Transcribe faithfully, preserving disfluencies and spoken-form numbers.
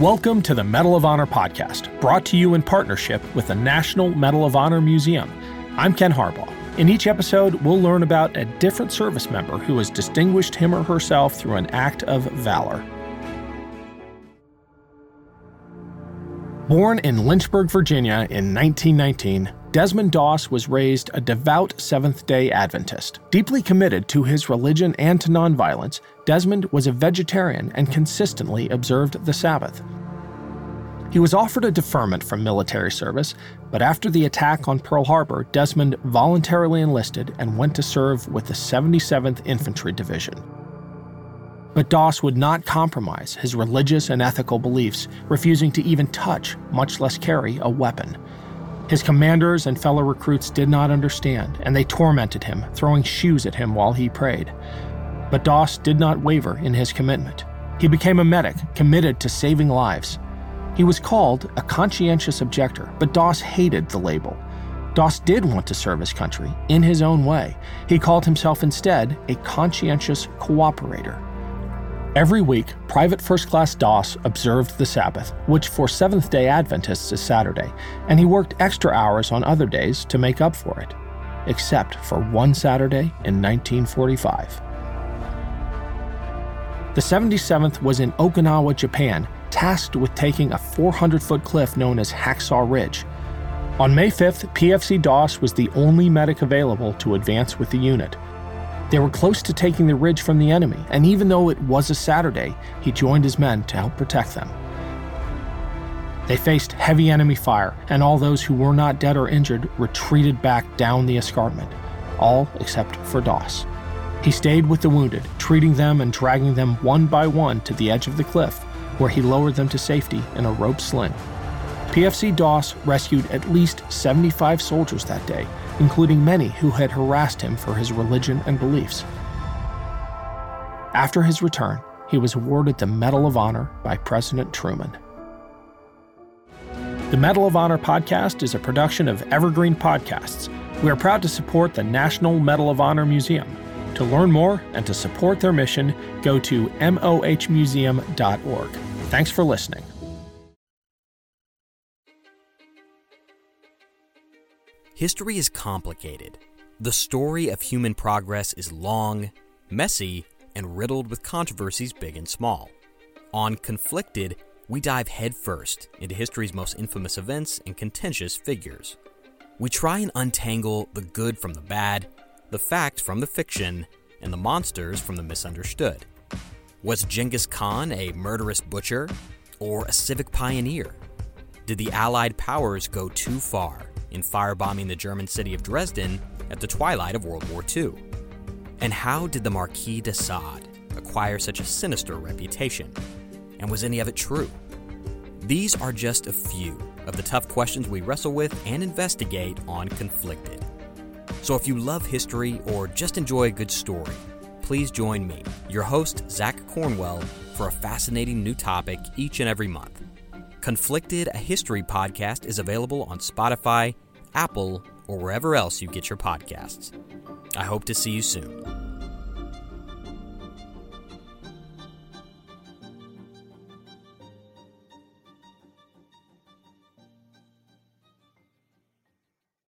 Welcome to the Medal of Honor podcast, brought to you in partnership with the National Medal of Honor Museum. I'm Ken Harbaugh. In each episode, we'll learn about a different service member who has distinguished him or herself through an act of valor. Born in Lynchburg, Virginia in nineteen nineteen, Desmond Doss was raised a devout Seventh-day Adventist. Deeply committed to his religion and to nonviolence, Desmond was a vegetarian and consistently observed the Sabbath. He was offered a deferment from military service, but after the attack on Pearl Harbor, Desmond voluntarily enlisted and went to serve with the seventy-seventh Infantry Division. But Doss would not compromise his religious and ethical beliefs, refusing to even touch, much less carry, a weapon. His commanders and fellow recruits did not understand, and they tormented him, throwing shoes at him while he prayed. But Doss did not waver in his commitment. He became a medic, committed to saving lives. He was called a conscientious objector, but Doss hated the label. Doss did want to serve his country in his own way. He called himself instead a conscientious cooperator. Every week, Private First Class Doss observed the Sabbath, which for Seventh-day Adventists is Saturday, and he worked extra hours on other days to make up for it, except for one Saturday in nineteen forty-five. The seventy-seventh was in Okinawa, Japan, tasked with taking a four hundred foot cliff known as Hacksaw Ridge. On May fifth, P F C Doss was the only medic available to advance with the unit. They were close to taking the ridge from the enemy, and even though it was a Saturday, he joined his men to help protect them. They faced heavy enemy fire, and all those who were not dead or injured retreated back down the escarpment, all except for Doss. He stayed with the wounded, treating them and dragging them one by one to the edge of the cliff, where he lowered them to safety in a rope sling. P F C Doss rescued at least seventy-five soldiers that day, including many who had harassed him for his religion and beliefs. After his return, he was awarded the Medal of Honor by President Truman. The Medal of Honor podcast is a production of Evergreen Podcasts. We are proud to support the National Medal of Honor Museum. To learn more and to support their mission, go to M O H museum dot org. Thanks for listening. History is complicated. The story of human progress is long, messy, and riddled with controversies big and small. On Conflicted, we dive headfirst into history's most infamous events and contentious figures. We try and untangle the good from the bad, the fact from the fiction, and the monsters from the misunderstood. Was Genghis Khan a murderous butcher or a civic pioneer? Did the Allied powers go too far in firebombing the German city of Dresden at the twilight of World War Two? And how did the Marquis de Sade acquire such a sinister reputation? And was any of it true? These are just a few of the tough questions we wrestle with and investigate on Conflicted. So if you love history or just enjoy a good story, please join me, your host, Zach Cornwell, for a fascinating new topic each and every month. Conflicted, a history podcast, is available on Spotify, Apple, or wherever else you get your podcasts. I hope to see you soon.